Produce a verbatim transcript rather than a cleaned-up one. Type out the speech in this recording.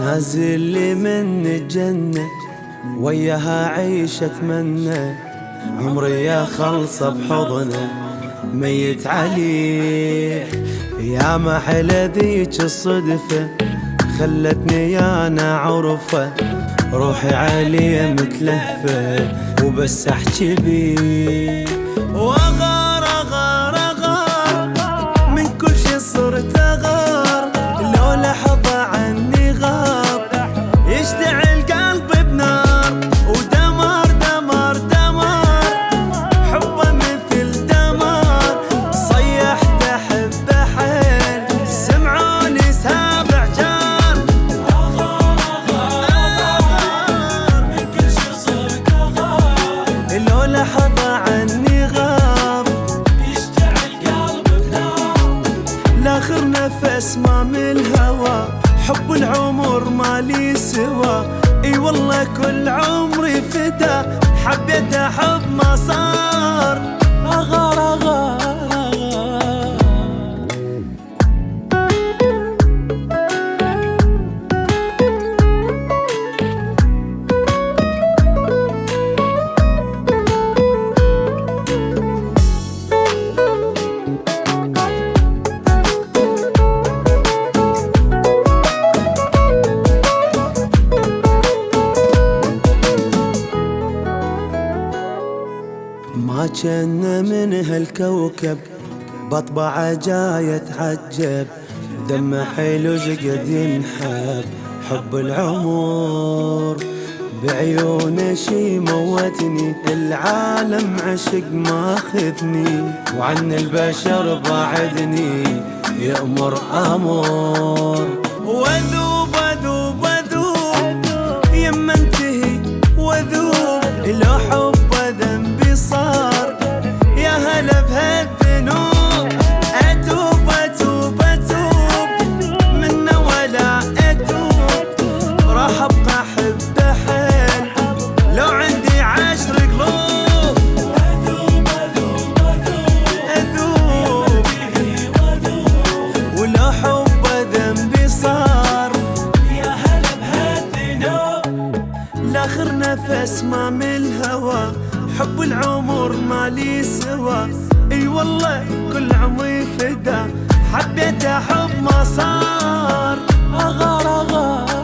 نازل لي من الجنة وياها عيش اتمنى، عمري يا خلصة بحضنه ميت عليه. يا ما حلى ذيك الصدفة خلتني يا انا عرفة، روحي عليه متلهفة وبس احكي بيه. واغار اغار اغار من كل شي صرت اغار، لو لحظة عني غاب يشتعل قلبي بنار ودمار دمار دمار، حبه مثل دمار صيحت احبه حيل سمعوني سابع جار. اغار اغار من كل شي صرت اغار، لو لحظة عني غاب يشتعل قلبي بنار. لاخر نفس ما من الهوى حب العمر مالي سوا، اي والله كل عمري فدا حبيته حب ما صار. اغار اغار اغار ما جنة من هالكوكب بطبعه جاي اتعجب، دمه حلو قد ينحب حب العمر، بعيونه شي موتني العالم عشق ماخذني، وعن البشر بعدني يأمر أمر. وذوب وذوب وذوب يما انتهي وذوب، لو حب ذنبي صار يا هلا بهالذنوب. اتوب اتوب اتوب منه ولا اتوب، راح ابقى احبه حيل لو عندي عشر قلوب. اذوب اذوب اذوب اذوب ولو حب ذنبي صار يا هلا بهالذنوب. لاخر نفس ما من الهوى حب العمر مالي سوا، اي والله كل عمري فدا حبيته حب ما صار. اغار اغار